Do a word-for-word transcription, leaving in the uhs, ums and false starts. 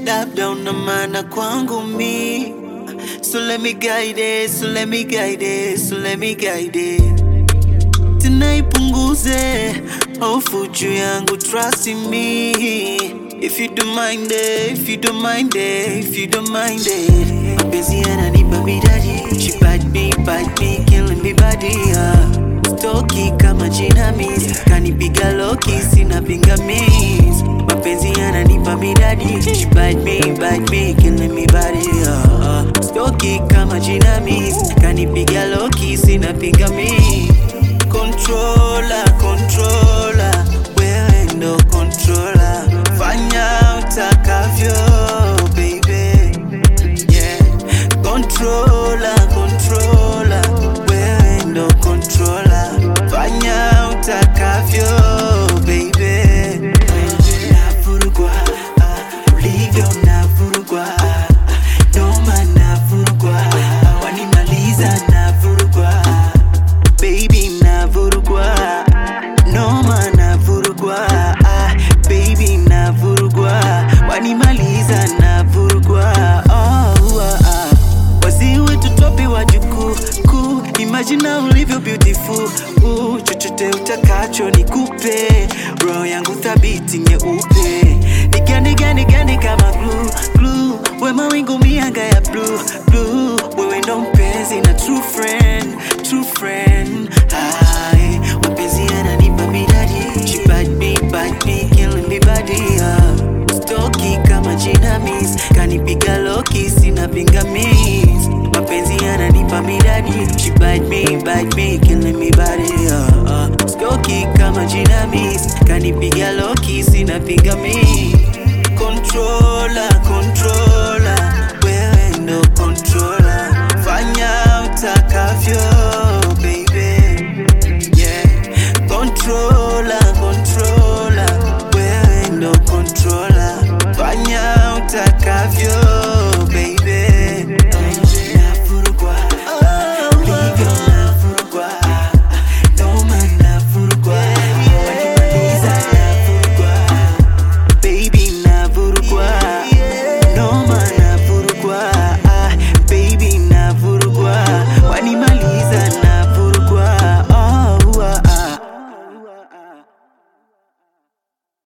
labda una maana kwangu mi. So let me guide it, so let me guide it, so let me guide it. Tunaipunguze hofu juu yangu, trust in me. If you don't mind it, if you don't mind it, if you don't mind it. Mapenzi yananipa midadi, she bite me, bite me, killing me body, uh. Stoki kama jinamizi, kanipiga loki, sina pingamizi. Mapenzi yananipa midadi, she bite me, bite me, killing me body, uh. Stoki kama jinamizi, kanipiga loki, sina pingamizi. Controller, controller, wewe ndo controller. Fanya utakavyo, baby. Yeah. Controller, controller, wewe ndo controller. Fanya utakavyo, baby. Navurugwa, ah, ulivyo navurugwa, ah, noma navurugwa, ah, wanimaliza navurugwa, baby navurugwa, noma navurugwa, ah, baby navurugwa, wanimaliza navurugwa, oh, ah, ah. Wazi wetu topi wajukuu, kuu, imagine ulivyo beautiful, uh, chochote utakacho nikupe, roho yangu thabiti nyeupe, nigande gande gande kama glue, glue, we mawingu mianga ya blue, blue, wewe ndo mpenzi na true friend, true friend, hi, mapenzi yananipa midadi, she bite me, bite me, killing me body, uh, stoki kama jinamizi, kanipiga loki, sina pingamizi. Mapenzi yananipa midadi, she bite me, bite me, killing me body, uh, uh, stoki kama jinamizi, kanipiga loki, sina pingamizi. Control